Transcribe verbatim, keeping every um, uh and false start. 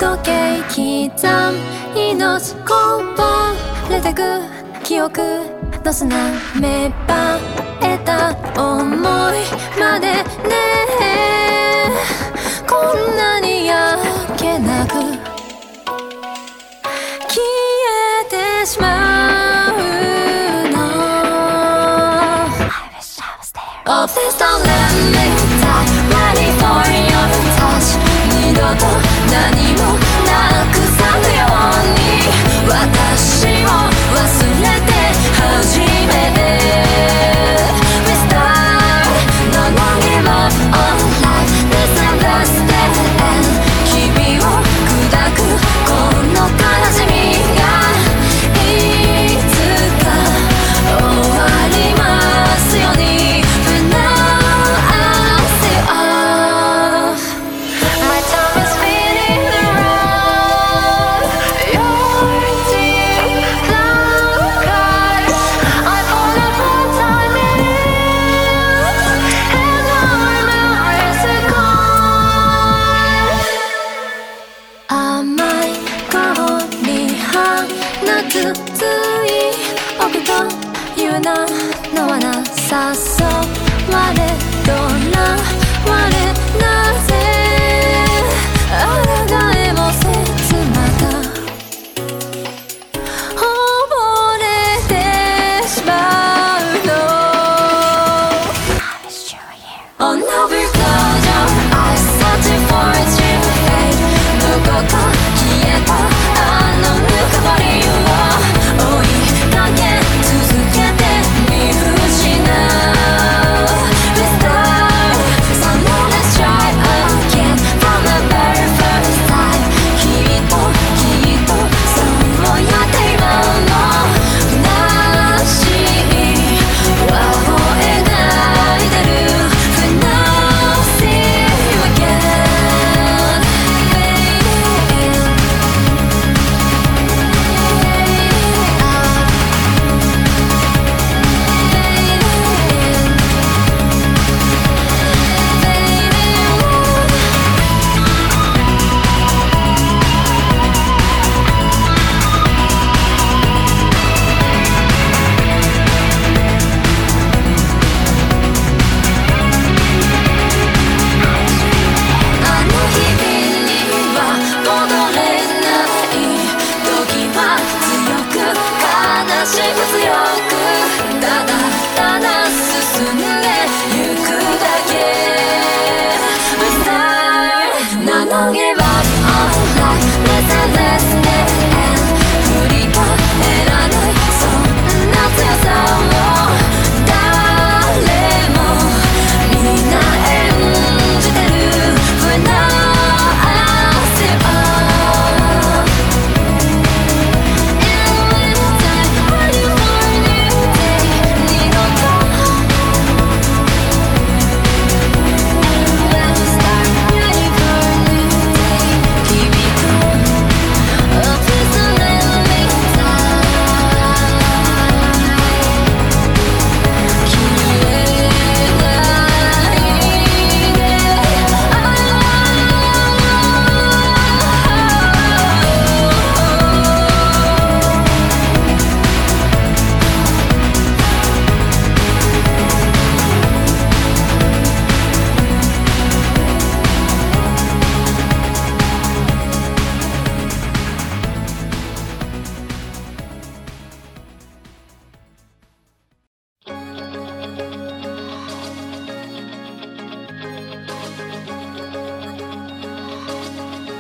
時計刻む命こぼれてく記憶の砂芽生えた思いまでねこんなに焼けなく消えてしまうの Oh please don't let me die Ready for your touch 二度と何もなくさぬように私を忘れて初めて We start No more give up on life This and that's dead end 君を砕くこの悲しみがいつか終わりますように But now I see off My time is spinning around Your deep black eyes I fall apart time in And our memories are gone 甘い香り放つつい奥という名の罠誘われ